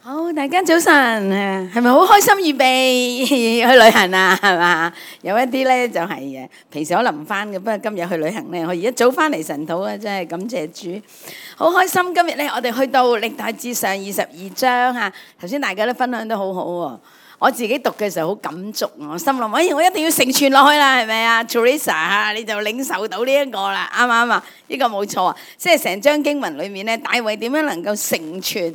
好，大家早晨，係咪好開心預備去旅行啊？係嘛？有一啲咧就係平時可能唔翻嘅，不過今日去旅行咧，我一早翻嚟神土啊，真係感謝主，好開心。今日咧，我哋去到歷代志上22章嚇，頭先大家都分享得好好喎。我自己讀嘅時候好感觸，我心諗，我一定要承傳落去啦，係咪啊 ？Teresa 你就領受到呢一個啦，啱唔啱啊？呢個冇錯啊，即係成章經文裏面咧，大衛點樣能夠承傳？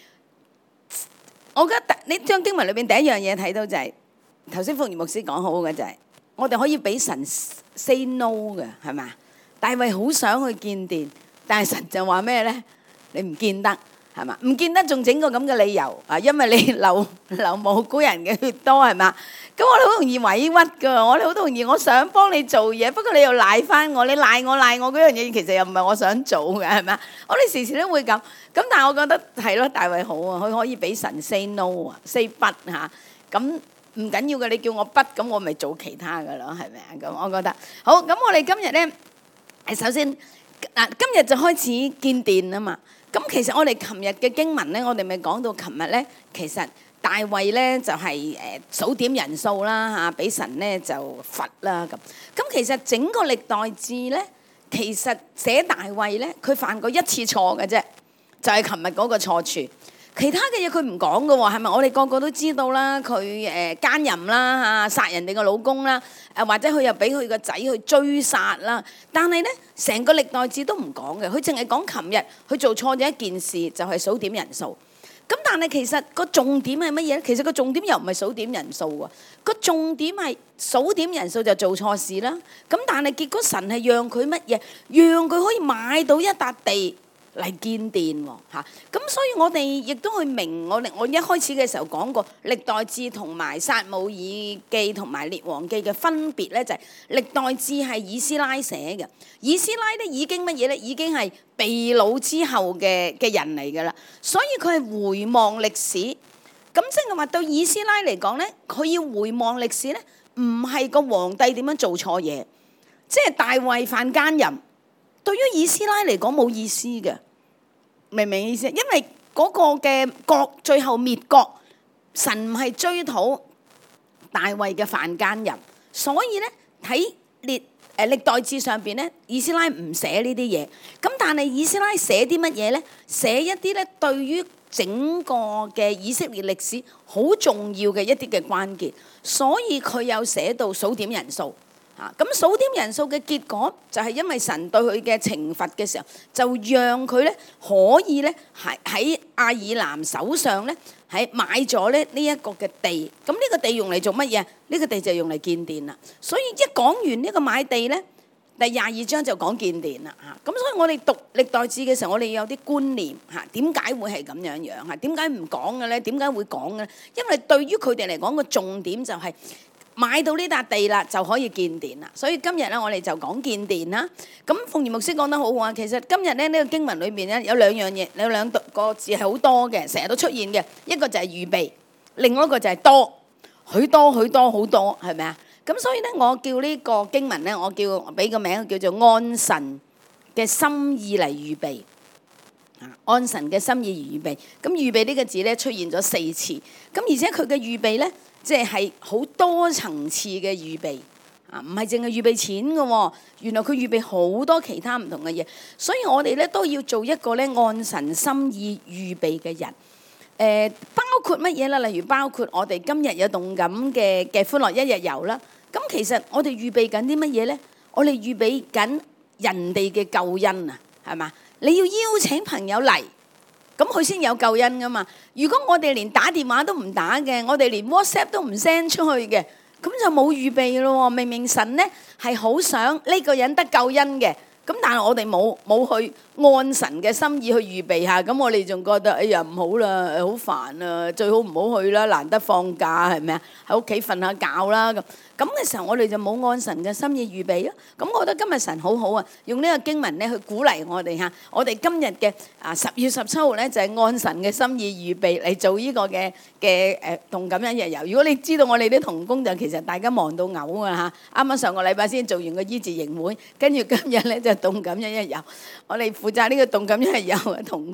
我覺得呢章經文裏邊第一樣嘢睇到就係頭先福爾牧師講好嘅就係，我哋可以俾神 say no 嘅，係咪？大衛好想去見殿，但係神就話咩咧？你唔見得，係嘛？唔見得仲整個咁嘅理由啊，因為你流無辜人嘅血多，係嘛？咁我哋好容易委屈噶，我哋好容易我想幫你做嘢，不過你又賴翻我，你賴我嗰樣嘢，其實又唔係我想做嘅，係咪？我哋時時都會咁，咁但係我覺得係咯，大衛好啊，佢可以俾神 say no 啊，say 不嚇，咁唔緊要嘅，你叫我不，咁我咪做其他噶咯，係咪啊？咁我覺得好，咁我哋今日咧，首先嗱，今日就開始見殿啊嘛，咁其實我哋琴日嘅經文咧，我哋咪講到琴日咧，其實大衛咧就係數點人數啦嚇，俾神咧就罰啦咁。咁其實整個歷代志咧，其實寫大衛咧，佢犯過一次錯嘅啫，就係琴日嗰個錯處。其他嘅嘢佢唔講嘅喎，係咪？我哋個個都知道啦，佢奸淫啦嚇，殺人哋個老公啦，或者佢又俾佢個仔去追殺啦。但係咧，成個歷代志都唔講嘅，佢淨係講琴日佢做錯咗一件事，就係數點人數。咁但係其實個重點係乜嘢咧？其實個重點又唔係數點人數喎，個重點係數點人數就做錯事啦。咁但係結果神係讓佢乜嘢？讓佢可以買到一笪地嚟建殿喎嚇。咁所以我哋亦都去明我一開始嘅時候講過歷代志同埋撒母耳記同埋列王記嘅分別咧，就係歷代志係以斯拉寫嘅，以斯拉咧已經乜嘢咧？已經係被擄之後嘅人嚟㗎啦，所以佢係回望歷史。咁即係話對以斯拉嚟講咧，佢要回望歷史咧，唔係個皇帝點樣做錯嘢，即係大衛犯奸淫，對於以斯拉嚟講冇意思嘅，明唔明意思？因為嗰個嘅國最後滅國，神唔係追討大衛嘅犯奸淫，所以咧喺歷代志上邊咧，以斯拉唔寫呢啲嘢。咁但係以斯拉寫啲乜嘢咧？寫一啲咧對於整個嘅以色列歷史好重要嘅一啲嘅關鍵，所以佢有寫到數點人數。咁數點人數嘅結果就係因為神對佢嘅懲罰嘅時候，就讓佢咧可以咧喺亞爾南手上咧係買咗咧呢一個嘅地。咁呢個地用嚟做乜嘢？呢個地就用嚟建殿啦。所以一講完呢個買地咧，第22章就講建殿啦嚇。咁所以我哋讀歷代志嘅時候，我哋有啲觀念嚇，點解會係咁樣樣嚇？點解唔講嘅咧？點解會講嘅咧？因為對於佢哋嚟講個重點就係買到呢笪地啦，就可以建殿啦。所以今日咧，我哋就講建殿啦。咁鳳儀牧師講得好啊。其實今日咧呢個經文裏邊咧有兩樣嘢，有兩個字係好多嘅，成日都出現嘅。一個就係預備，另外一個就係多，許多許多好多，係咪啊？咁所以咧，我叫呢個經文咧，我俾個名叫做按神嘅心意嚟預備。按神嘅心意預備。咁預備呢個字咧出現咗4次。咁而且佢嘅預備咧，即係好多層次嘅預備啊，唔係淨係預備錢嘅喎。原來佢預備好多其他唔同嘅嘢，所以我哋咧都要做一個咧按神心意預備嘅人。包括乜嘢啦？例如包括我哋今日有動感嘅歡樂一日遊啦。咁其實我哋預備緊啲乜嘢咧？我哋預備緊人哋嘅救恩啊，係嘛？你要邀請朋友嚟，咁佢先有救恩噶嘛。如果我哋連打電話都唔打嘅，我哋連 WhatsApp 都唔 send 出去嘅，咁就冇預備咯。明明神咧係好想呢個人得救恩嘅，咁但係我哋冇去按神嘅心意去預備下，咁我哋仲覺得哎呀唔好啦，好煩啊，最好唔好去啦，難得放假係咪啊？喺屋企瞓下覺啦咁嘅時候，我哋就冇按神嘅心意預備咯。咁我覺得今日神好好啊，用呢個經文咧去鼓勵我哋嚇。我哋今日嘅10月17號咧就係按神嘅心意預備嚟做呢個嘅動感一日遊。如果你知道我哋啲同工就其實大家忙到嘔啊嚇。啱啱上個禮拜先做完個醫治營會，跟住今日咧就動感一日遊。我哋負責呢個動感一日遊嘅同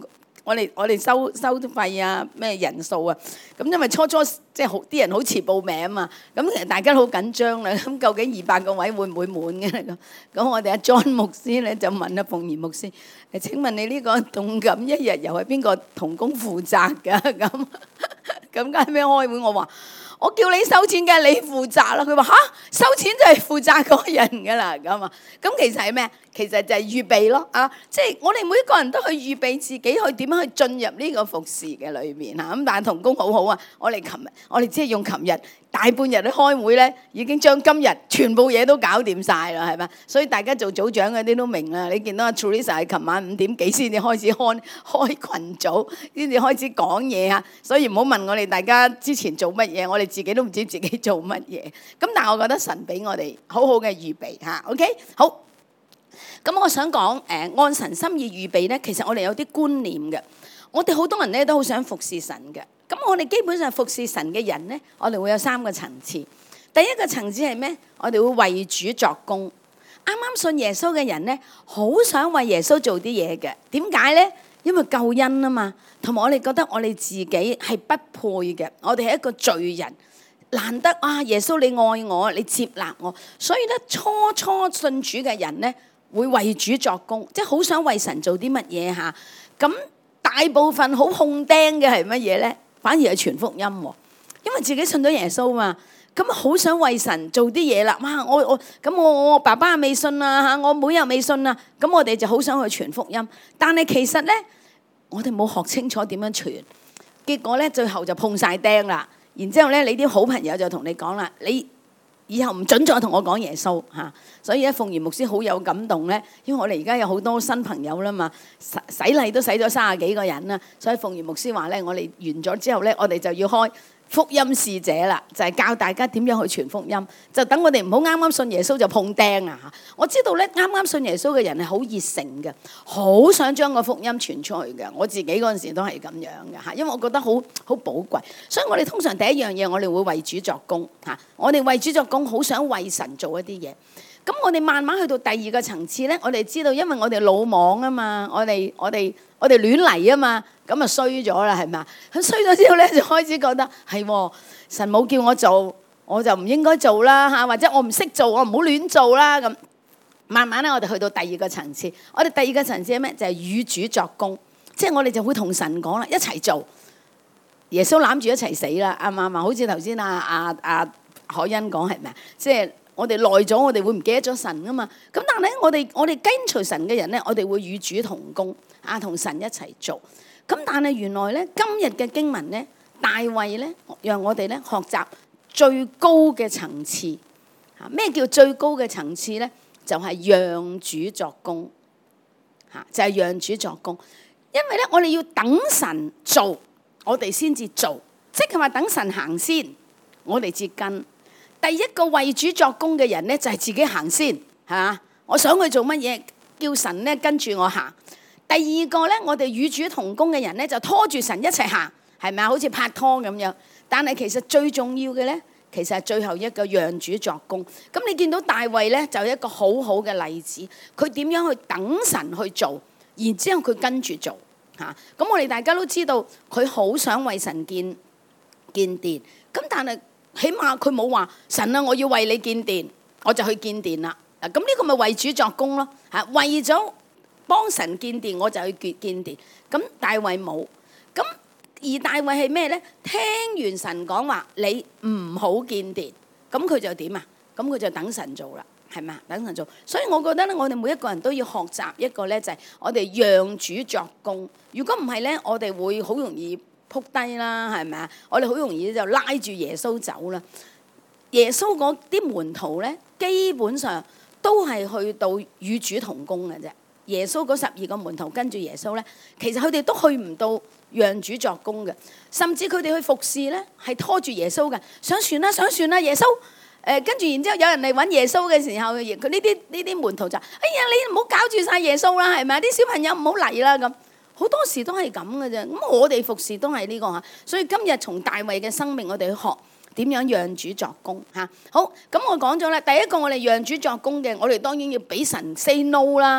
我哋收費啊，咩人數啊，咁因為初即係好啲人好遲報名啊嘛，咁其實大家都好緊張啦。咁究竟200個位會唔會滿嘅咧？咁我哋阿 John 牧師咧就問阿鳳儀牧師：請問你呢個動感一日遊係邊個同工負責㗎？咁解咩開會？我話我叫你收錢，梗係你負責啦。佢話收錢就係負責嗰個人㗎啦。咁其實係咩？其實就係預備咯啊！即係我哋每一個人都去預備自己去點樣去進入呢個服侍嘅裏面嚇。咁但係同工好好啊！我哋只係用琴日大半日去開會咧，已經將今日全部嘢都搞掂晒啦，係咪？所以大家做組長嗰啲都明啦。你見到阿 Teresa 係琴晚5點幾先至開始開群組，先至開始講嘢啊。所以唔好問我哋大家之前做乜嘢，我哋自己都唔知自己做乜嘢。咁但係我覺得神俾我哋好好嘅預備嚇。OK， 好。咁我想講按神心意預備咧，其實我哋有啲觀念嘅。我哋好多人咧都好想服侍神嘅。咁我哋基本上服侍神嘅人咧，我哋會有3個層次。第一個層次係咩？我哋會為主作工。啱啱信耶穌嘅人咧，好想為耶穌做啲嘢嘅。點解咧？因為救恩啊嘛，同埋我哋覺得我哋自己係不配嘅，我哋係一個罪人，難得啊！耶穌你愛我，你接納我，所以咧初信主嘅人咧，會為主作工，即係好想為神做啲乜嘢嚇。咁大部分好控釘嘅係乜嘢咧？反而係傳福音喎，因為自己信咗耶穌嘛，咁好想為神做啲嘢啦。哇！我爸爸又未信啊嚇，我妹又未信啊，咁我哋就好想去傳福音。但係其實咧，我哋冇學清楚點樣傳，結果咧最後就碰晒釘啦。然之後咧，你啲好朋友就同你講啦，你以後唔準再同我講耶穌嚇。所以咧，鳳儀牧師好有感動咧，因為我哋而家有好多新朋友啦嘛，洗禮都洗咗30幾個人啦。所以鳳儀牧師話咧，我哋完咗之後咧，我哋就要開福音使者啦，就係教大家點樣去傳福音，就等我哋唔好啱啱信耶穌就碰釘啊！我知道咧，啱啱信耶穌嘅人係好熱誠嘅，好想將個福音傳出去嘅。我自己嗰陣時都係咁樣嘅嚇，因為我覺得好寶貴，所以我哋通常第一樣嘢，我哋會為主作工嚇。我哋為主作工，好想為神做一啲嘢。咁我哋慢慢去到第2個層次咧，我哋知道，因為我哋魯莽啊嘛，我哋亂嚟啊嘛，咁啊衰咗啦，係咪啊？佢衰咗之後咧，就開始覺得係神冇叫我做，我就唔應該做啦嚇，或者我唔識做，我唔好亂做啦咁。慢慢咧，我哋去到第2個層次，我哋第2個層次係咩？就係與主作工，即係我哋就會同神講啦，一齊做。耶穌攬住一齊死啦，啱唔啱啊？好似頭先阿海欣講係咪啊？即係。我哋耐咗，我哋會唔記得咗神噶嘛？咁但係咧，我哋跟隨神嘅人咧，我哋會與主同工啊，同神一齊做。咁但係原來咧，今日嘅經文咧，大衛咧，讓我哋咧學習最高嘅層次。嚇，咩叫最高嘅層次咧？就係讓主作工。嚇，就係讓主作工。因為咧，我哋要等神做，我哋先至做，即係話等神行先，我哋至跟。第一個為主作工嘅人咧，就係自己行先，係嘛？我想去做乜嘢，叫神咧跟住我行。第二個咧，我哋與主同工嘅人咧，就拖住神一齊行，係咪啊？好似拍拖咁樣。但係其實最重要嘅咧，其實係最後一個讓主作工。咁你見到大衛咧，就係一個好好嘅例子。佢點樣去等神去做，然之後佢跟住做嚇。咁我哋大家都知道，佢好想為神建殿。咁但係，起碼佢冇話神啊，我要為你建殿，我就去建殿啦。嗱，咁呢個咪為主作工咯嚇，為咗幫神建殿，我就去建殿。咁大衛冇，咁而大衛係咩咧？聽完神講話，你唔好建殿，咁佢就點啊？咁佢就等神做啦，係咪啊？等神做。所以我覺得咧，我哋每一個人都要學習一個咧，就係我哋讓主作工。如果唔係咧，我哋會好容易撲低啦，係咪啊？我哋好容易就拉住耶穌走啦。耶穌嗰啲門徒咧，基本上都係去到與主同工嘅啫。耶穌嗰12個門徒跟住耶穌咧，其實佢哋都去唔到讓主作工嘅，甚至佢哋去服侍咧係拖住耶穌嘅。上船啦，上船啦，耶穌！跟住然之後有人嚟揾耶穌嘅時候，佢呢啲門徒就：哎呀，你唔好搞住晒耶穌啦，係咪？啲小朋友唔好嚟啦咁。好多時都係咁嘅啫。咁我哋服侍都係呢個嚇，所以今日從大衛嘅生命，我哋去學點樣讓主作工嚇。好，咁我講咗啦，第一個我哋讓主作工嘅，我哋當然要俾神 say no 啦。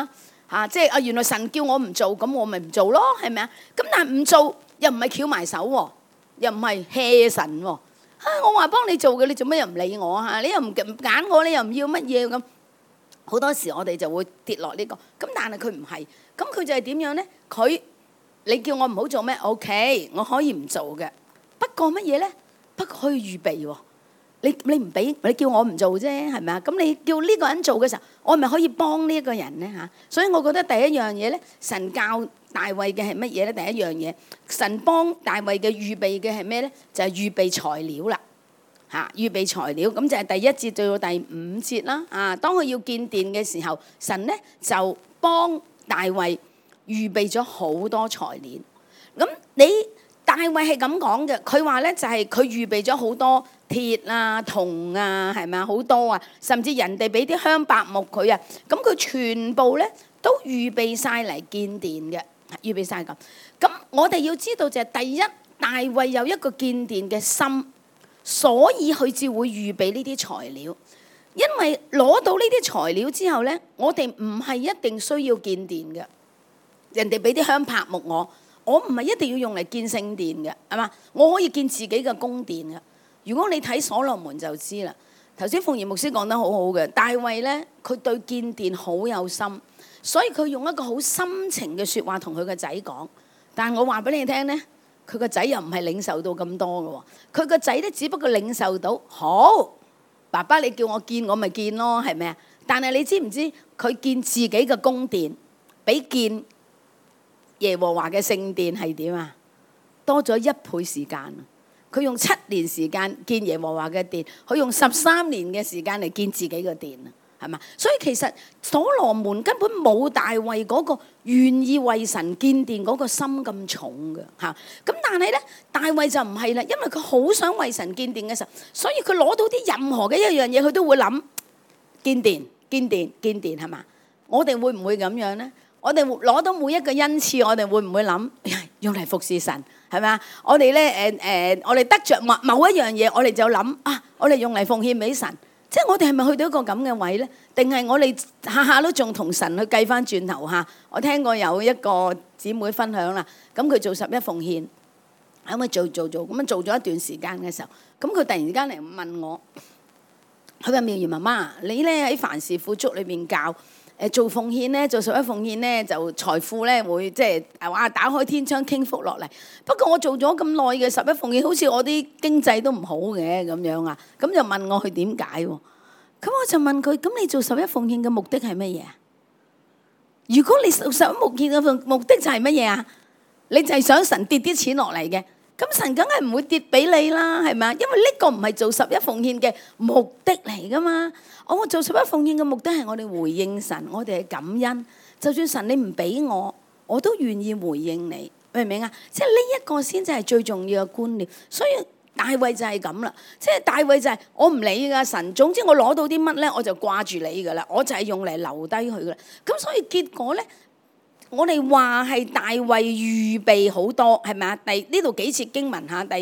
嚇，即係原來神叫我唔做，咁我咪唔做咯，係咪啊？咁但係唔做又唔係翹埋手喎，又唔係 hea 神喎。我話幫你做嘅，你做咩又唔理我嚇？你又唔揀我，你又唔要乜嘢咁？好多時我哋就會跌落呢個。咁但係佢唔係，咁佢就係點樣咧？你叫我唔好做咩 ？OK， 我可以唔做嘅。不過乜嘢咧？不過可以預備喎。你唔俾，你叫我唔做啫，係咪啊？咁你叫呢個人做嘅時候，我咪可以幫呢一個人咧嚇。所以我覺得第一樣嘢咧，神教大衛嘅係乜嘢咧？第一樣嘢，神幫大衛嘅預備嘅係咩咧？就係預備材料啦嚇，預備材料。咁就係第1節到第5節啦。當佢要建殿嘅時候，神咧就幫大衛預備咗好多材料。咁大衛係咁講嘅，佢話咧就係佢預備咗好多鐵啊、銅啊，係咪啊？好多啊，甚至人哋俾啲香柏木佢啊，咁佢全部咧都預備晒嚟建殿嘅，預備晒咁。咁我哋要知道就係第一，大衛有一個建殿嘅心，所以佢至會預備呢啲材料。因為攞到呢啲材料之後咧，我哋唔係一定需要建殿嘅，人哋俾啲香柏木我唔係一定要用嚟建聖殿嘅，係嘛？我可以建自己嘅宮殿嘅。如果你睇所羅門就知啦。頭先鳳儀牧師講得好好嘅，大衛咧佢對建殿好有心，所以佢用一個好深情嘅説話同佢個仔講。但係我話俾你聽咧，佢個仔又唔係領受到咁多嘅喎。佢個仔咧只不過領受到好，爸爸你叫我建我咪建咯，係咪啊？但係你知唔知佢建自己嘅宮殿比建耶和華嘅聖殿係點啊？多咗1倍時間。佢用7年時間建耶和華嘅殿，佢用13年嘅時間嚟建自己嘅殿啊，係嘛？所以其實所羅門根本冇大衛嗰個願意為神建殿嗰個心咁重嘅嚇。咁但係咧，大衛就唔係啦，因為佢好想為神建殿嘅時候，所以佢攞到啲任何嘅一樣嘢，佢都會諗建殿、建殿、建殿，係嘛？我哋會唔會咁樣咧？我哋攞到每一個恩賜，我哋會唔會諗用嚟服侍神，係咪啊？我哋咧我哋得着某一樣嘢，我哋就諗我哋用嚟奉獻俾神。即係我哋係咪去到一個咁嘅位咧？定係我哋下下都仲同神去計翻轉頭嚇？我聽過有一個姊妹分享啦，咁佢做11奉獻，咁佢做咁樣做咗一段時間嘅時候，咁佢突然間嚟問我，佢話妙兒媽媽，你咧喺凡事富足裏邊教。做奉獻咧，做11奉獻咧，就財富咧會即係打開天窗傾福落嚟。不過我做咗咁耐嘅11奉獻，好似我啲經濟都唔好嘅咁樣啊。咁就問我佢點解喎？咁我就問佢：咁你做11奉獻嘅目的係乜嘢啊？如果你做11奉獻嘅目的就係乜嘢啊？你就係想神跌啲錢落嚟嘅。咁神梗係唔會跌俾你啦，係咪？因為呢個唔係做11奉獻嘅目的嚟噶嘛。我做11奉獻嘅目的係我哋回應神，我哋係感恩。就算神你唔俾我，我都願意回應你，明唔明啊？即係呢一個先至係最重要嘅觀念。所以大衛就係咁啦，即係大衛就係我唔理噶神，總之我攞到啲乜咧，我就掛住你噶啦，我就係用嚟留低佢噶啦。咁所以結果咧。我哋話係大衛預備好多，係咪啊？呢度幾節經文嚇，第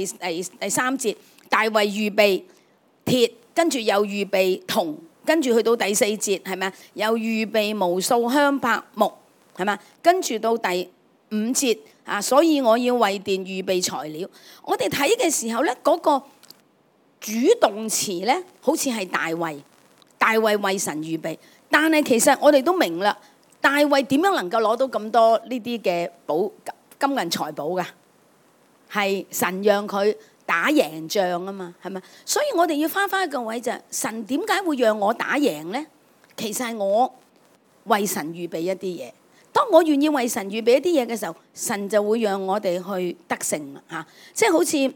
3節，大衛預備鐵，跟住又預備銅，跟住去到第4節，係咪啊？又預備無數香柏木，係咪啊？跟住到第5節所以我要為殿預備材料。我哋睇嘅時候咧，嗰個主動詞咧，好似係大衛為神預備，但係其實我哋都明啦。大衛點樣能夠攞到咁多呢啲嘅金銀財寶㗎？係神讓佢打贏仗啊嘛，係咪？所以我哋要翻一個位就係神點解會讓我打贏咧？其實係我為神預備一啲嘢。當我願意為神預備一啲嘢嘅時候，神就會讓我哋去得勝嚇。即係好似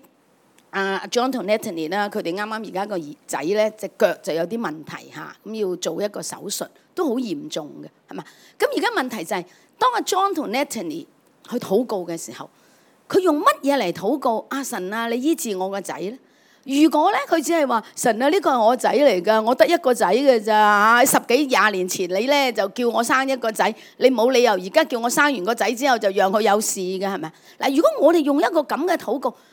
John 同 Natalie 啦，佢哋啱啱而家個仔咧隻腳就有啲問題嚇，咁要做一個手術，都好嚴重嘅，係嘛？咁而家問題就係，當阿 John 同 Natalie 去禱告嘅時候，佢用乜嘢嚟禱告？神啊，你醫治我個仔咧？如果咧佢只係話神啊，呢個係我仔嚟㗎，我得一個仔嘅咋嚇？10幾20年前你咧就叫我生一個仔，你冇理由而家叫我生完個仔之後就讓佢有事嘅，係咪？嗱，如果我哋用一個咁嘅禱告，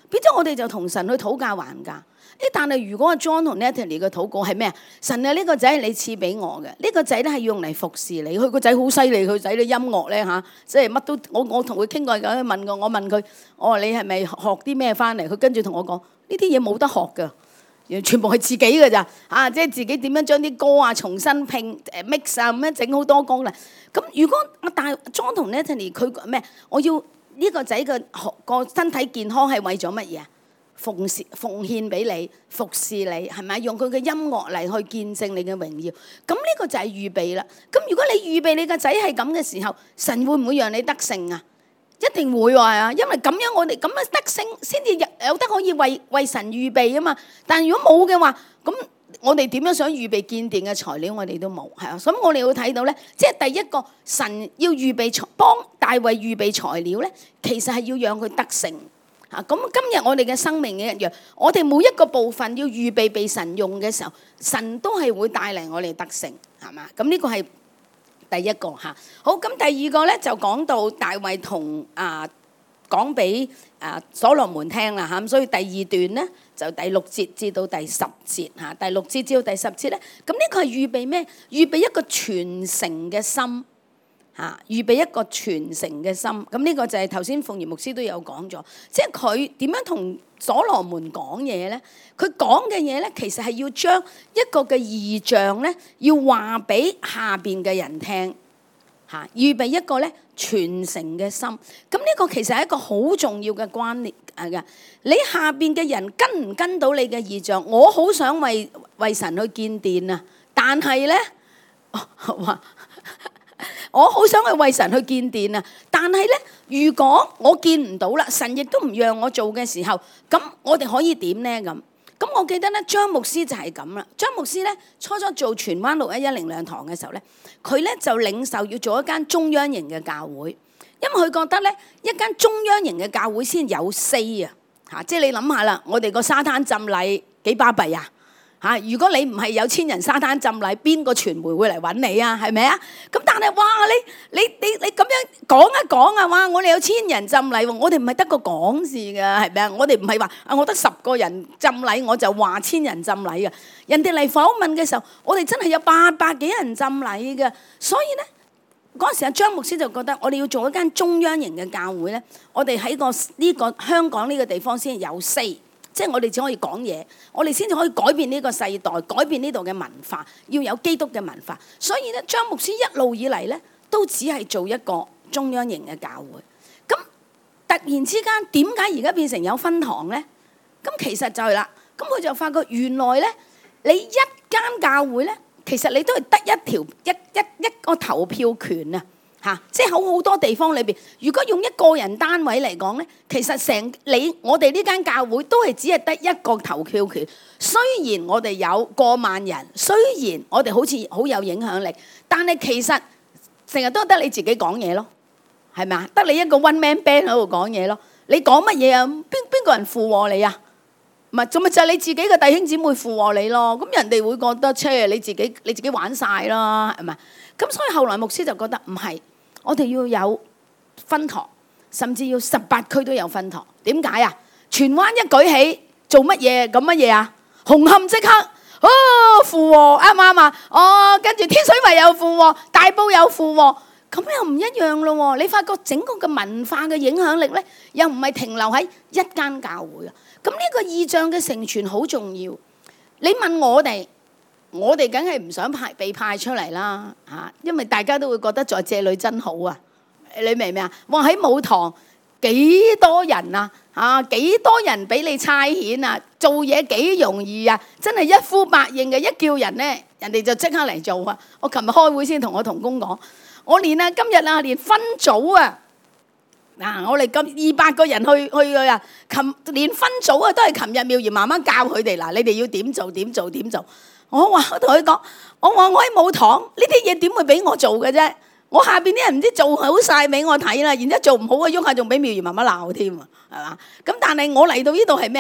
變咗我哋就同神去討價還價。但係如果阿 John 同 Natalie 嘅禱告係咩啊？神啊，呢個仔係你賜俾我嘅，呢個仔咧係用嚟服侍你。佢個仔好犀利，佢仔啲音樂咧嚇，即係乜都我同佢傾過偈，我問佢，我話你係咪學啲咩翻嚟？佢跟住同我講，呢啲嘢冇得學㗎，全部係自己㗎咋啊！即係自己點樣將啲歌啊重新拼mix 啊咁樣整好多歌啦。咁如果但係 John 同 Natalie 佢咩？我要呢個仔嘅個身體健康係為咗乜嘢啊？奉獻俾你，服侍你，係咪？用佢嘅音樂嚟去見證你嘅榮耀。咁呢個就係預備啦。咁如果你預備你個仔係咁嘅時候，神會唔會讓你得勝啊？一定會啊！因為咁樣我哋咁樣得勝先至有得可以為神預備啊嘛。但係如果冇嘅話，咁我哋點樣想預備建殿嘅材料，我哋都冇，係啊。所以我哋要睇到咧，即係第一個神要預備幫大衛預備材料咧，其實係要讓佢得勝。咁今日我哋嘅生命嘅一樣，我哋每一個部分要預備被神用嘅時候，神都係會帶嚟我哋得勝，係嘛？咁呢個係第一個嚇。好，咁第二個咧就講到大衛同講俾所羅門聽啦嚇。咁所以第二段咧就第6節至到第10節嚇。第6節至到第10節咧，咁呢個係預備咩？預備一個傳承嘅心。預備一個傳承嘅心，咁呢個就係頭先鳳儀牧師都有講咗，即係佢點樣同所羅門講嘢咧？佢講嘅嘢咧，其實係要將一個嘅異象咧，要話俾下邊嘅人聽，預備一個咧傳承嘅心。咁呢個其實係一個好重要嘅關聯嘅。你下邊嘅人跟唔跟到你嘅異象？我好想為神去建殿啊，但係咧話。我好想去為神去建殿啊！但係咧，如果我見唔到啦，神亦都唔讓我做嘅時候，咁我哋可以點咧？咁我記得咧，張牧師就係咁啦。張牧師咧初初做荃灣611靈糧堂嘅時候咧，佢咧就領受要做一間中央型嘅教會，因為佢覺得咧一間中央型嘅教會先有 say 啊！即係你諗下啦，我哋個沙灘浸禮幾巴閉啊！如果你唔係有千人沙灘浸禮，邊個傳媒會嚟揾你啊？係咪啊？咁但係哇，你咁樣講一講啊！哇，我哋有千人浸禮喎，我哋唔係得個講字㗎，係咪啊？我哋唔係話我得10個人浸禮，我就話千人浸禮㗎。人哋嚟訪問嘅時候，我哋真係有800幾人浸禮㗎。所以咧，嗰陣時阿張牧師就覺得，我哋要做一間中央型嘅教會咧，我哋喺呢個香港呢個地方先有 say。即係我哋只可以講嘢，我哋先至可以改變呢個世代，改變呢度嘅文化，要有基督嘅文化。所以咧，張牧師一路以嚟咧，都只係做一個中央型嘅教會。咁突然之間，點解而家變成有分堂咧？咁其實就係啦，咁佢就發覺原來咧，你一間教會咧，其實你都係得一個投票權啊！即係好多地方裏邊，如果用一個人單位嚟講咧，其實我哋呢間教會都係只係得一個投票權。雖然我哋有過萬人，雖然我哋好似好有影響力，但係其實成日都得你自己講嘢咯，係咪啊？得你一個 one man band 喺度講嘢咯。你講乜嘢啊？邊個人附和你啊？唔係，就係你自己嘅弟兄姊妹附和你咯。咁人哋會覺得你自己玩晒啦，係咪？咁所以後來牧師就覺得唔係。我哋要有分堂，甚至要18區都有分堂。點解啊？荃灣一舉起做乜嘢？咁乜嘢啊？紅磡即刻附和，啱唔啱啊？跟住天水圍有附和，大埔有附和，咁又唔一樣咯。你發覺整個嘅文化嘅影響力咧，又唔係停留喺一間教會啊。咁呢個異象嘅成傳好重要。你問我哋梗係唔想被派出嚟啦嚇，因為大家都會覺得在這裏真好啊！你明唔明啊？哇，喺舞堂幾多人啊嚇，幾多人俾你差遣啊？做嘢幾容易啊！真係一呼百應嘅，一叫人咧，人哋就即刻嚟做啊！我琴日開會先同我同工講，我今日連分組啊！我哋咁200個人去啊，連分組啊都係琴日妙兒媽媽教佢哋嗱，你哋要點做。我同佢講，我喺舞堂呢啲嘢點會俾我做嘅啫？我下邊啲人唔知做好晒俾我睇啦，然之後做唔好嘅喐下仲俾妙兒媽媽鬧添啊，係嘛？咁但係我嚟到呢度係咩？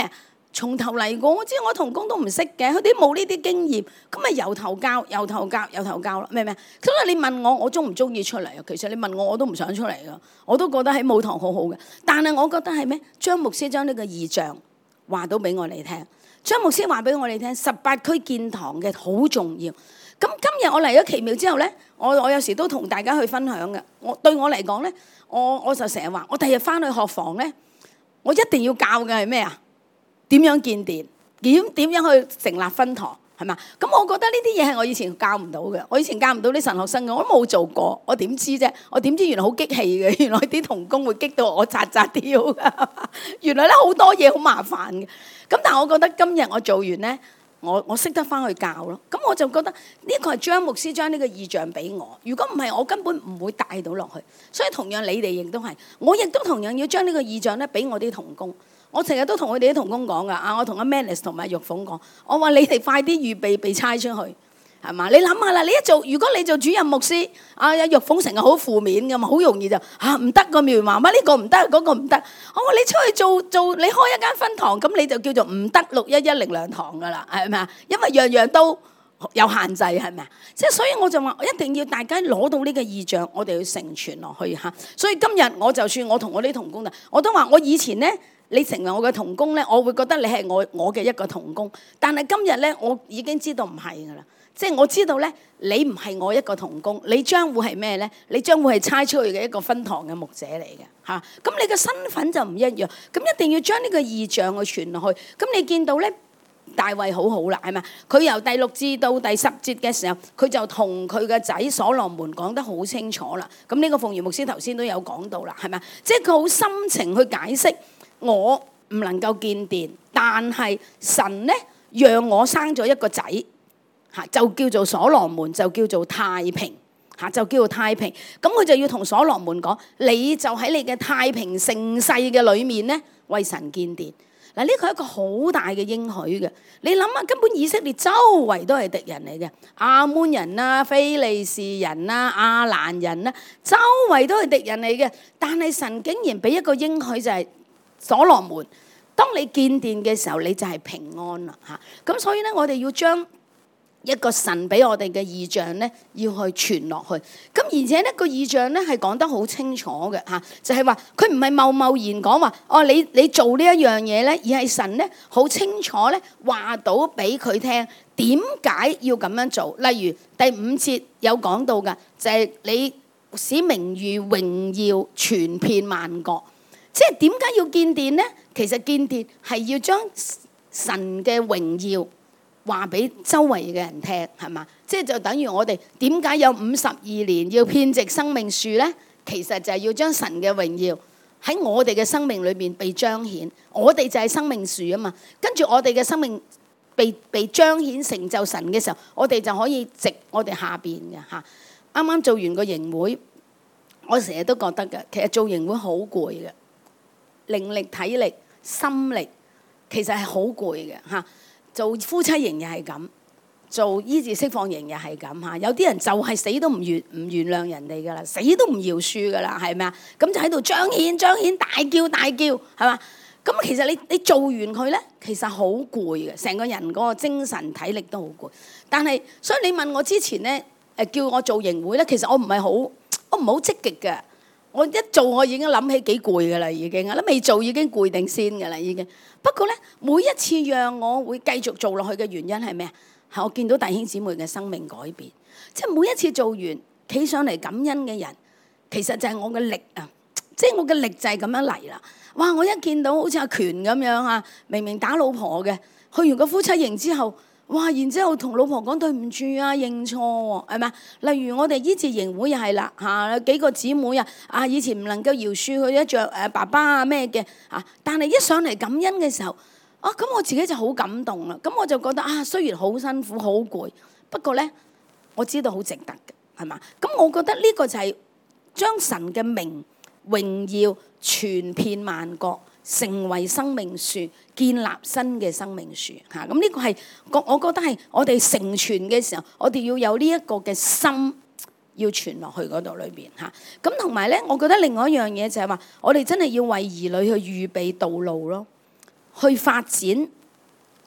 從頭嚟過。我知我同工都唔識嘅，佢哋冇呢啲經驗，咁咪由頭教咯，明唔明？所以你問我，我中唔中意出嚟啊？其實你問我，我都唔想出嚟噶，我都覺得喺舞堂好好嘅。但係我覺得係咩？張牧師將呢個異象話到俾我哋聽，張牧師話俾我哋聽，18區建堂嘅好重要。咁今日我嚟咗奇妙之後咧，我有時都同大家去分享嘅。對我嚟講咧，我就成日話，我第日翻去學房咧，我一定要教嘅係咩啊？點樣建殿？點樣去成立分堂？係嘛？咁我覺得呢啲嘢係我以前教唔到嘅，我以前教唔到啲神學生嘅，我都冇做過，我點知啫？我點知原來好激氣嘅，原來啲同工會激到我扎扎跳㗎。原來咧好多嘢好麻煩嘅。咁但係我覺得今日我做完咧，我識得翻去教咯。咁我就覺得呢個係張牧師將呢個異象俾我。如果唔係，我根本唔會帶到落去。所以同樣你哋亦都係，我亦都同樣要將呢個異象咧俾我啲同工。我成日都同佢哋啲同工講噶，我同阿 Manus 同埋玉鳳講，我話你哋快啲預備被差出去，係嘛？你諗下啦，你一做，如果你做主任牧師，玉鳳成日好負面噶嘛，好容易就唔得個苗媽媽呢個唔得，嗰個唔得。我話你出去做，你開一間分堂，咁你就叫做唔得611靈糧堂噶啦，係咪啊？因為樣樣都有限制，係咪啊？即係所以我就話，我一定要大家攞到呢個異象，我哋要承傳落去嚇。所以今日我就算我同我啲同工我都話我以前咧。你成為我嘅同工咧，我會覺得你係我嘅一個同工。但係今日咧，我已經知道唔係噶啦，即係我知道咧，你唔係我一個同工，你將會係咩咧？你將會係差出去嘅一個分堂嘅牧者嚟嘅嚇。咁你嘅身份就唔一樣，咁一定要將呢個異象去傳落去。咁你見到咧，大衛好好啦，係咪？佢由第6至到第10節嘅時候，佢就同佢嘅仔所羅門講得好清楚啦。咁呢個鳳儀牧師頭先都有講到啦，係咪？即係佢好深情去解釋。我唔能夠建殿，但係神咧讓我生咗一個仔，就叫做所羅門，就叫做太平，就叫做太平。咁佢就要同所羅門講，你就喺你嘅太平盛世嘅裏面咧，為神建殿。嗱，呢個係一個好大嘅應許嘅。你諗下，根本以色列周圍都係敵人嚟嘅，亞捫人啦、非利士人啦、亞蘭人啦，周圍都係敵人嚟嘅。但係神竟然俾一個應許，就係所羅門，當你建殿嘅時候，你就係平安啦嚇。咁所以咧，我哋要將一個神俾我哋嘅異象咧，要去傳落去。咁而且呢個異象咧係講得好清楚嘅嚇，就係話佢唔係貿貿然講話，你做呢一樣嘢咧，而係神咧好清楚咧話到俾佢聽點解要咁樣做。例如第5節有講到嘅，就係你使名譽榮耀傳遍萬國。即係點解要建殿咧？其實建殿係要將神嘅榮耀話俾周圍嘅人聽，係嘛？即係就等於我哋點解有52年要編織生命樹咧？其實就係要將神嘅榮耀喺我哋嘅生命裏邊被彰顯。我哋就係生命樹啊嘛。跟住我哋嘅生命被彰顯成就神嘅時候，我哋就可以植我哋下邊嘅嚇。啱啱做完個營會，我成日都覺得嘅，其實做營會好攰嘅。靈力、體力、心力，其實係好攰嘅嚇。做夫妻營又係咁，做醫治釋放營又係咁嚇。有啲人就係死都唔原諒人哋噶啦，死都唔饒恕噶啦，係咪啊？咁就喺度彰顯、大叫、係嘛？咁其實你做完佢咧，其實好攰嘅，成個人嗰個精神體力都好攰。但係所以你問我之前咧，叫我做營會咧，其實我唔係好積極嘅。我一做我已經諗起幾攰噶啦，已經啦，未做已經攰定先噶啦，已經。不過咧，每一次讓我會繼續做落去嘅原因係咩啊？係我見到弟兄姊妹嘅生命改變，即係每一次做完企上嚟感恩嘅人，其實就係我嘅力啊！即係我嘅力就係咁樣嚟啦。哇！我一見到好似阿權咁樣啊，明明打老婆嘅，去完個夫妻營之後。哇！然之後同老婆講對唔住啊，認錯喎，係咪？例如我哋醫治營會又係啦嚇，幾個姊妹以前唔能夠饒恕佢一著爸爸啊咩嘅但係一上嚟感恩嘅時候咁我自己就好感動啦。咁我就覺得雖然好辛苦好攰，不過咧我知道好值得嘅，係嘛？咁我覺得呢個就係將神嘅名榮耀傳遍萬國。成為生命樹，建立新嘅生命樹嚇。咁呢個係我覺得係我哋成傳嘅時候，我哋要有呢一個嘅心要傳落去嗰度裏邊嚇。咁同埋咧，我覺得另外一樣嘢就係話，我哋真係要為兒女去預備道路咯，去發展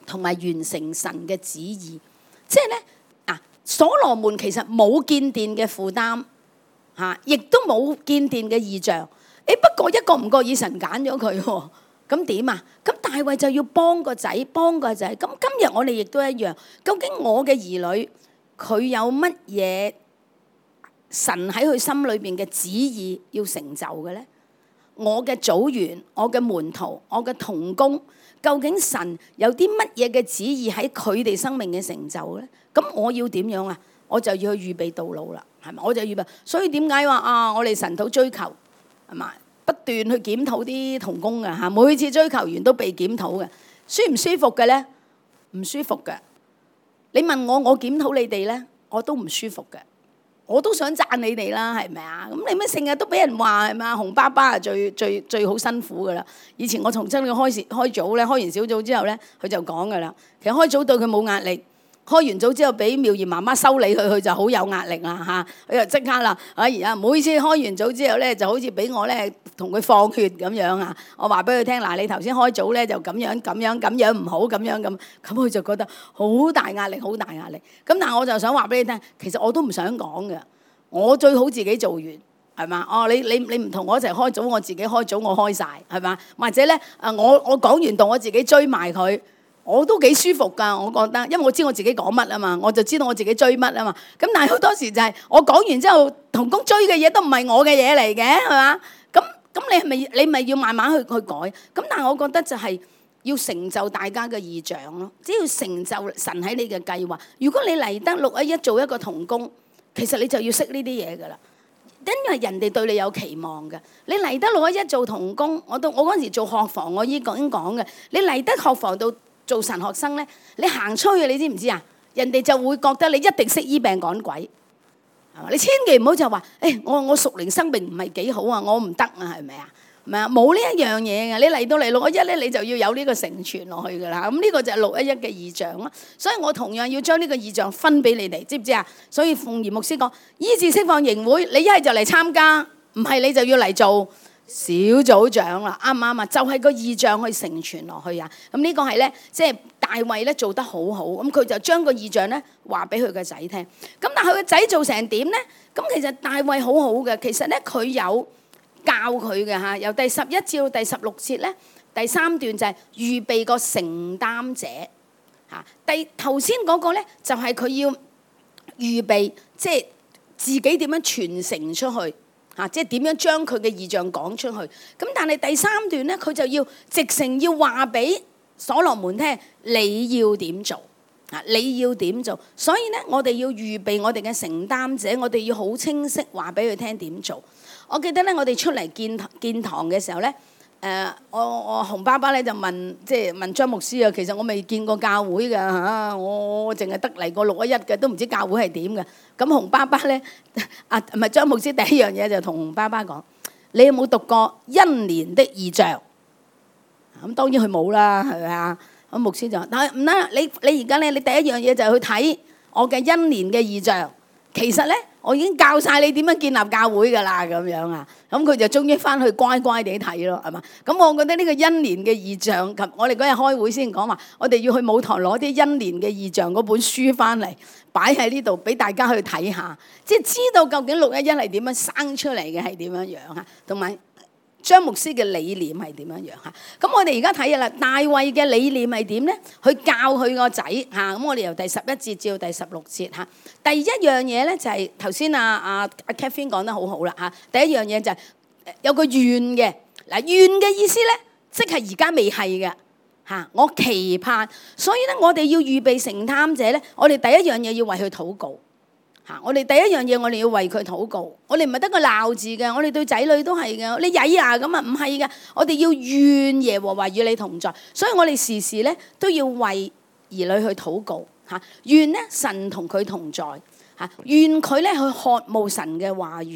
同埋完成神嘅旨意。即係咧所羅門其實冇建殿嘅負擔嚇，亦都冇建殿嘅異象。不過一個唔覺意神揀咗佢喎，咁點啊？咁大衛就要幫個仔。咁今日我哋亦都一樣。究竟我嘅兒女佢有乜嘢神喺佢心裏邊嘅旨意要成就嘅咧？我嘅組員、我嘅門徒、我嘅同工，究竟神有啲乜嘢嘅旨意喺佢哋生命嘅成就咧？咁我要點樣啊？我就要去預備道路啦，係咪？我就預備。所以點解話我哋神土追求係嘛？不斷去檢討啲同工嘅嚇，每次追求完都被檢討嘅，舒唔舒服嘅咧？唔舒服嘅。你問我檢討你哋咧，我都唔舒服嘅。我都想讚你哋啦，係咪啊？咁你咩成日都俾人話係咪啊？紅爸爸係最好辛苦噶啦。以前我從親佢開組咧，開完小組之後咧，佢就講噶啦。其實開組對佢冇壓力，開完組之後俾妙賢媽媽修理佢就好有壓力啦嚇。佢就即刻啦，而家每次開完組之後咧，就好似俾我咧同佢放血咁樣啊！我話俾佢聽嗱，你頭先開組咧就咁樣唔好咁樣咁佢就覺得好大壓力。咁但係我就想話俾你聽，其實我都唔想講嘅，我最好自己做完係嘛？你唔同我一齊開組，我自己開組我開晒係嘛？或者咧我講完道我自己追埋佢，我都幾舒服㗎，我覺得，因為我知我自己講乜啊嘛，我就知道我自己追乜啊嘛。咁但係好多時就係我講完之後，同工追嘅嘢都唔係我嘅嘢嚟嘅，係嘛？咁你咪要慢慢去改。咁但係我覺得就係要成就大家嘅異象咯，只要成就神喺你嘅計劃。如果你嚟得611做一個同工，其實你就要識呢啲嘢㗎啦，因為人哋對你有期望嘅。你嚟得611做同工，我嗰陣時做學房，我已經講嘅。你嚟得學房度做神學生咧，你行出去你知唔知啊？人哋就會覺得你一定識醫病趕鬼。你千祈唔好就話，我屬靈生命唔係幾好啊，我唔得啊，係咪啊？唔係啊，冇呢一樣嘢嘅。你嚟到嚟611咧，你就要有呢個成全落去噶啦。咁呢個就係611嘅異象咯。所以我同樣要將呢個異象分俾你哋，知唔知啊？所以鳳儀牧師講醫治釋放營會，你一係就嚟參加，唔係你就要嚟做小組長啦，啱唔啱啊？就係個異象去成全落去啊。咁呢個係咧，即係大衛咧做得好好，咁佢就將個異象咧話俾佢個仔聽。咁但係佢個仔做成點咧？咁其實大衛好好嘅，其實咧佢有教佢嘅嚇，由第11至到第16節咧，第3段就係預備個承擔者嚇。頭先嗰個咧就係佢要預備，即係自己點樣傳承出去嚇，即係點樣將佢嘅異象講出去。咁但係第3段咧，佢就要直情要話俾所羅門聽，你要點做啊？你要點做？所以咧，我哋要預備我哋嘅承擔者，我哋要好清晰話俾佢聽點做。我記得咧，我哋出嚟建堂嘅時候咧，我洪爸爸咧就問張牧師啊，其實我未見過教會㗎嚇，我淨係得嚟過611嘅，都唔知教會係點嘅。咁洪爸爸咧唔係張牧師，第一樣嘢就同洪爸爸講：你有冇讀過恩年的異象？咁當然佢冇啦，係咪啊？咁牧師就話：但係唔得，你而家咧，你第一樣嘢就係去睇我嘅恩年嘅異象。其實咧，我已經教晒你點樣建立教會㗎啦，咁樣啊。咁佢就終於翻去乖乖地睇咯，係嘛？咁我覺得呢個恩年嘅異象，我哋嗰日開會先講話，我哋要去舞堂攞啲恩年嘅異象嗰本書翻嚟，擺喺呢度俾大家去睇下，即係知道究竟611係點樣生出嚟嘅，係點樣樣嚇，同埋張牧師嘅理念係點樣樣嚇？咁我哋而家睇下啦，大衛嘅理念係點咧？去教佢個仔嚇。咁我哋由第11節至到第16節嚇。第一樣嘢咧就係頭先阿 Catherine 講得好好啦嚇。第一樣嘢就係有個願嘅嗱，願嘅意思咧，即係而家未係嘅嚇。我期盼，所以咧我哋要預備承擔者咧，我哋第一樣嘢要為佢禱告。我哋第一樣嘢，我哋要為佢禱告。我哋唔係得個鬧字嘅，我哋對仔女都係嘅。你曳啊咁啊，唔係嘅。我哋要願耶和華與你同在，所以我哋時時咧都要為兒女去禱告嚇。願咧神同佢同在嚇，願佢咧去渴慕神嘅話語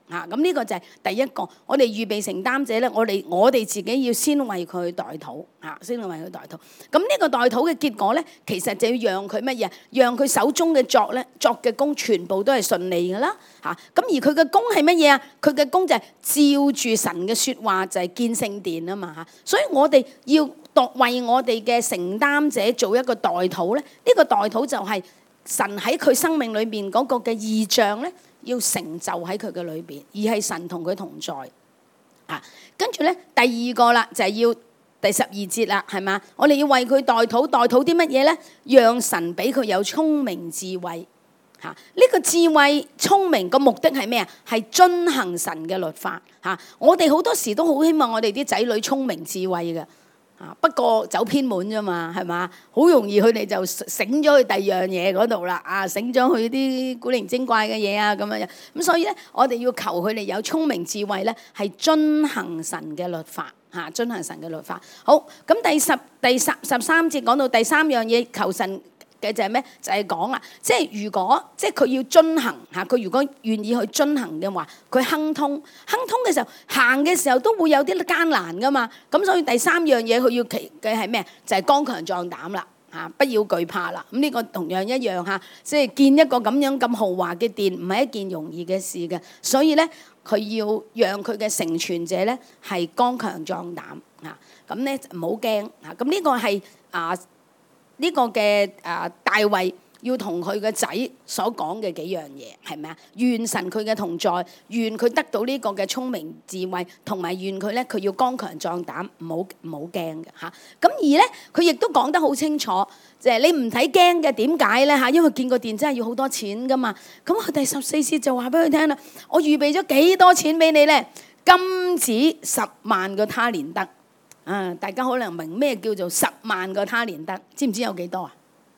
咁呢個就係第一個，我哋預備承擔者咧，我哋自己要先為佢代禱先為佢代禱。咁呢個代禱嘅結果咧，其實就要讓佢乜嘢？讓佢手中嘅作嘅工全部都係順利㗎啦咁而佢嘅工係乜嘢啊？佢嘅工就係照住神嘅説話，就係建聖殿啊嘛所以我哋要為我哋嘅承擔者做一個代禱咧。呢個代禱就係神喺佢生命裏邊嗰個嘅異象咧，要成就喺佢嘅裏邊，而係神同佢同在跟住咧，第二個啦，就係要第12節啦，係嘛？我哋要為佢代禱，代禱啲乜嘢咧？讓神俾佢有聰明智慧呢個智慧聰明個目的係咩啊？係遵行神嘅律法我哋好多時都好希望我哋啲仔女聰明智慧嘅不過走偏門啫嘛，係嘛？好容易佢哋就醒咗去第二樣嘢嗰度啦醒咗去啲古靈精怪嘅嘢咁樣咁所以咧，我哋要求佢哋有聰明智慧咧，係遵行神嘅律法遵行神嘅律法。好，咁第13節講到第三樣嘢，求神嘅就係咩？就係講啦，即係如果即係佢要遵行佢如果願意去遵行嘅話，佢亨通嘅時候，行嘅時候都會有啲艱難噶嘛。咁所以第三樣嘢佢要祈嘅係咩？就係剛強壯膽啦不要懼怕啦。咁呢個同樣一樣即係建一個咁樣咁豪華嘅殿，唔係一件容易嘅事嘅。所以咧，佢要讓佢嘅成全者咧係剛強壯膽咁咧唔好驚咁呢個係呢個嘅大衛要同佢嘅仔所講嘅幾樣嘢係咪啊？願神佢嘅同在，願佢得到呢個嘅聰明智慧，同埋願佢咧佢要剛強壯膽，唔好驚嘅咁而咧佢亦都講得好清楚，即係你唔睇驚嘅，點解咧因為建個殿真係要好多錢噶嘛。咁佢第14節就話俾佢聽啦，我預備咗幾多錢俾你咧？金子10萬個他連得。大家可能明咩叫做10萬個他連得，知唔知有幾多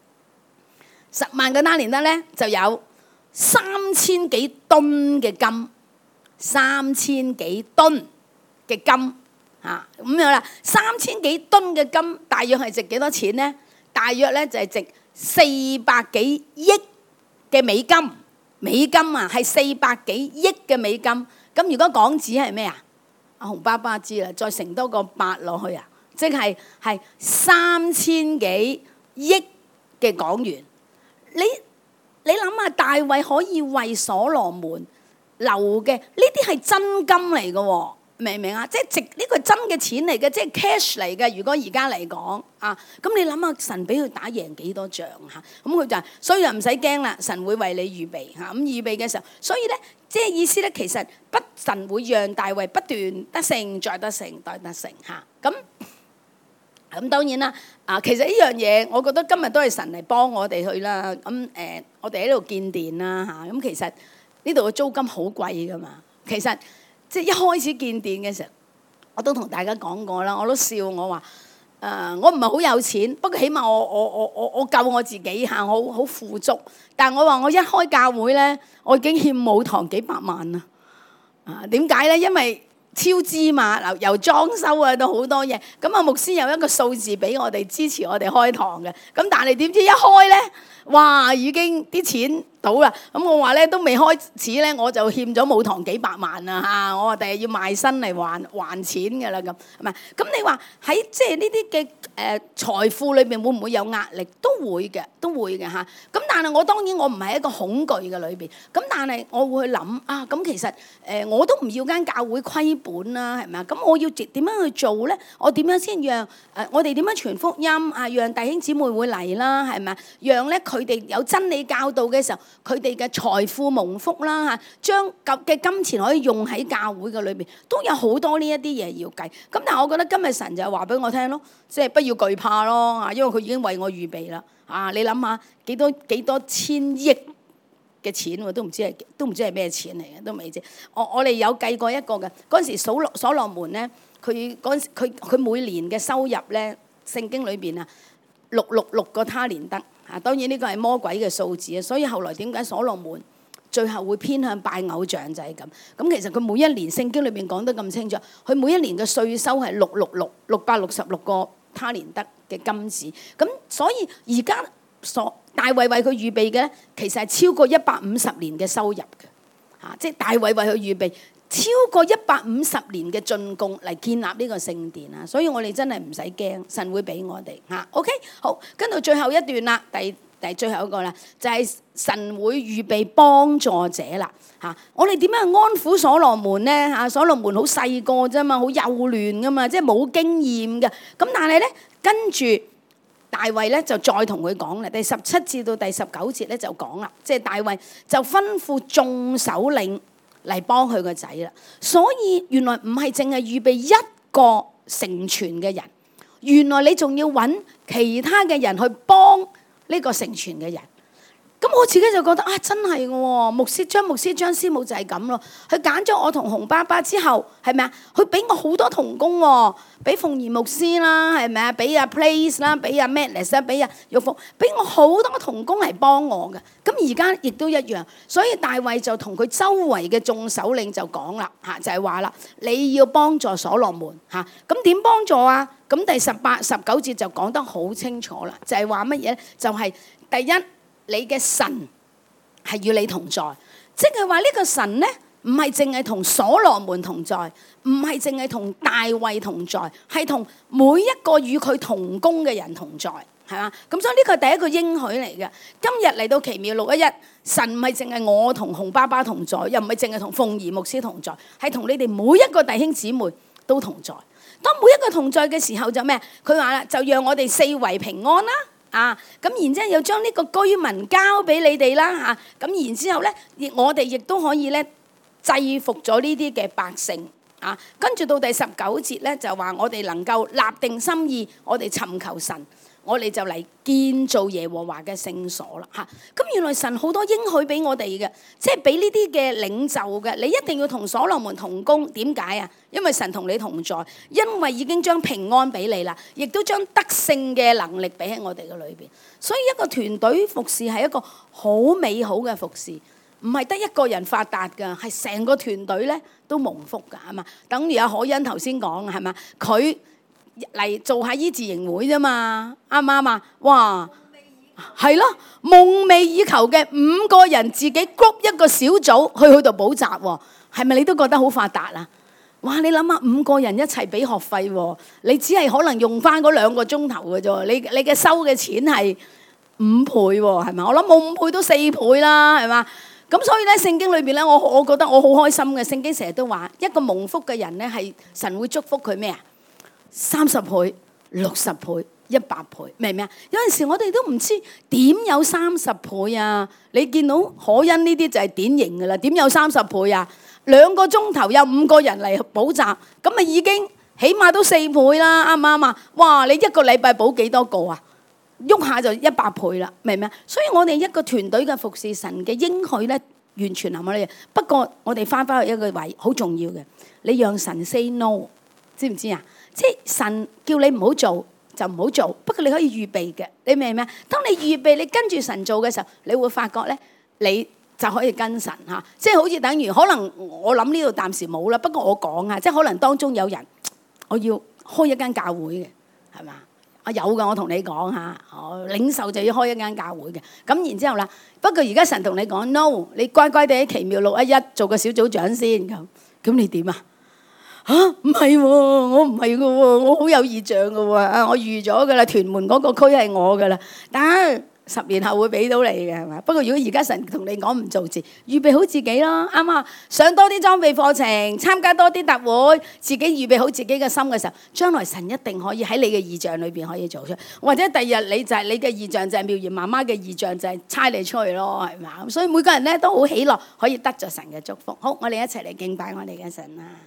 10萬個他連得咧，就有3000幾噸嘅金，3000幾噸嘅金咁樣啦。3000幾噸嘅金，大約係值幾多錢咧？大約咧就係值400幾億嘅美金，係400幾億嘅美金。咁如果港紙係咩啊？阿洪爸爸知啦，再乘多個8落去即係3000幾億嘅港元。你諗下，大衛可以為所羅門留嘅呢啲係真金嚟嘅明唔明啊？即係值呢個真嘅錢嚟嘅，即係 cash 嚟嘅。如果而家嚟講咁你諗下，神俾佢打贏幾多仗咁佢就所以就唔使驚啦，神會為你預備咁預備嘅時候，所以咧即係意思咧，其實神會讓大衛不斷得勝，再得勝，再得勝咁當然啦其實呢樣嘢，我覺得今日都係神嚟幫我哋去啦。我哋喺度建殿啦咁其實呢度嘅租金好貴噶嘛。其實即係一開始建殿嘅時候，我都同大家講過啦，我都笑我話我唔係好有錢，不過起碼我夠我自己我好富足。但係我話我一開教會咧，我已經欠母堂幾百萬啦。點解咧？因為超支嘛，由裝修到好多嘢。咁牧師有一個數字俾我哋支持我哋開堂嘅。咁但係點知一開咧，哇！已經啲錢到啦。咁我話咧都未開始咧，我就欠咗母堂幾百萬啦我話第日要賣身嚟還錢㗎啦咁，係咪？咁你話喺即係呢啲嘅財富裏邊會唔會有壓力？都會嘅咁但係我當然我唔係一個恐懼嘅裏邊。咁但係我會去諗咁其實我都唔要間教會虧本啦，係咪啊？咁我要點樣去做咧？我點樣先讓我哋點樣傳福音讓弟兄姊妹會嚟啦，係咪啊？讓咧佢哋有真理教導嘅時候，佢哋嘅財富蒙福啦將嘅金錢可以用喺教會嘅裏邊，都有好多呢一啲嘢要計。咁但係我覺得今日神就係話俾我聽咯，即係不要懼怕咯因為佢已經為我預備啦你諗下幾多千億嘅錢我都唔知係咩錢嚟嘅，都未知。我哋有計過一個嘅嗰陣時，所羅門咧，佢每年嘅收入咧，聖經裏邊666個他連得當然呢個係魔鬼嘅數字所以後來點解所羅門最後會偏向拜偶像就係咁。咁其實佢每一年聖經裏邊講得咁清楚，佢每一年嘅稅收係666個他連得嘅金子。咁所以而家大衛為佢預備嘅咧，其實係超過150年嘅收入嘅即係大衛為佢預備超過150年嘅進貢嚟建立呢個聖殿啊！所以我哋真係唔使驚，神會俾我哋嚇。OK， 好，跟到最後一段啦，第最後一個啦，就係神會預備幫助者啦嚇。我哋點樣安撫所羅門咧嚇？所羅門好細個啫嘛，好幼嫩噶嘛，即係冇經驗嘅。咁但係咧，跟住大衛咧就再同佢講啦，第17至到第19節咧就講啦，即係大衛就吩咐眾首領嚟幫佢個仔啦。所以原來唔係淨係預備一個成全嘅人，原來你仲要揾其他嘅人去幫呢個成全嘅人。咁我自己就覺得啊，真係嘅喎，牧師張師母就係咁咯。佢揀咗我同洪爸爸之後，係咪啊？佢俾我好多同工喎，俾鳳儀牧師啦，係咪啊？俾阿 Place 啦，俾阿 Madness 啦，俾阿玉鳳，俾我好多同工嚟幫我嘅。咁而家亦都一樣，所以大衛就同佢周圍嘅眾首領就講啦嚇，就係話啦，你要幫助所羅門嚇。咁點幫助啊？咁第18、19節就講得好清楚啦，就係話乜嘢咧？就係第一，你嘅神係與你同在，即係話呢個神咧，唔係淨係同所羅門同在，唔係淨係同大衛同在，係同每一個與佢同工嘅人同在，係嘛？咁所以呢個係第一個應許嚟嘅。今日嚟到奇妙611，神唔係淨係我同洪爸爸同在，又唔係淨係同鳳儀牧師同在，係同你哋每一個弟兄姊妹都同在。當每一個同在嘅時候就咩？佢話啦，就讓我哋四圍平安啦。咁然之後又將呢個居民交俾你哋啦嚇，咁然之後咧，我哋亦都可以咧制服咗呢啲嘅百姓啊。跟住到第19節咧，就話我哋能夠立定心意，我哋尋求神，我哋就嚟建造耶和華嘅聖所啦嚇。咁原來神好多應許俾我哋嘅，即係俾呢啲嘅領袖嘅，你一定要同所羅門同工。點解啊？因為神同你同在，因為已經將平安俾你啦，亦都將得勝嘅能力俾喺我哋嘅裏邊。所以一個團隊服侍係一個好美好嘅服侍，唔係得一個人發達㗎，係成個團隊咧都蒙福㗎，係嘛？等於阿可欣頭先講係嘛？佢嚟做下醫治營會啫嘛，啱唔啱啊？哇，係咯，夢寐以求嘅5個人自己 group 一個小組去度補習喎，係咪你都覺得好發達啊？哇！你諗下5個人一齊俾學費喎，你只係可能用翻嗰2個鐘頭嘅啫，你嘅收嘅錢係5倍喎，係咪？我諗冇5倍都4倍啦，係嘛？咁所以咧，聖經裏邊咧，我覺得我好開心嘅。聖經成日都話，一個蒙福嘅人咧，係神會祝福佢咩啊？30倍、60倍、100倍，明唔明啊？有陣時我哋都唔知點有30倍啊！你見到可欣呢啲就係典型㗎啦，點有30倍啊？2個鐘頭有5個人嚟補習，咁咪已經起碼都4倍啦，啱唔啱啊？哇！你一個禮拜補幾多個啊？喐下就100倍啦，明唔明啊？所以我哋一個團隊嘅服侍，神嘅應許咧，完全係我哋。不過我哋翻去一個位好重要嘅，你讓神 say no， 知唔知啊？即係神叫你唔好做就唔好做，不過你可以預備嘅，你明唔明啊？當你預備你跟住神做嘅時候，你會發覺咧，你就可以跟神嚇，即係好似等於可能我諗呢度暫時冇啦，不過我講啊，即係可能當中有人我要開一間教會嘅，係嘛？我有㗎，我同你講嚇，領袖就要開一間教會嘅。咁然之後啦，不過而家神同你講 no， 你乖乖地喺奇妙611做個小組長先咁你點啊？嚇唔係喎，我唔係㗎喎，我好有異象㗎喎，我預咗㗎啦，屯門嗰個區係我㗎啦，但10年後會俾到你嘅係嘛？不過如果而家神同你講唔做字，預備好自己咯，啱啊！上多啲裝備課程，參加多啲特會，自己預備好自己嘅心嘅時候，將來神一定可以喺你嘅異象裏邊可以做出，或者第日你就係你嘅異象就係妙言媽媽嘅異象就係差你出去咯，係嘛？所以每個人咧都好喜樂，可以得着神嘅祝福。好，我哋一齊嚟敬拜我哋嘅神啦！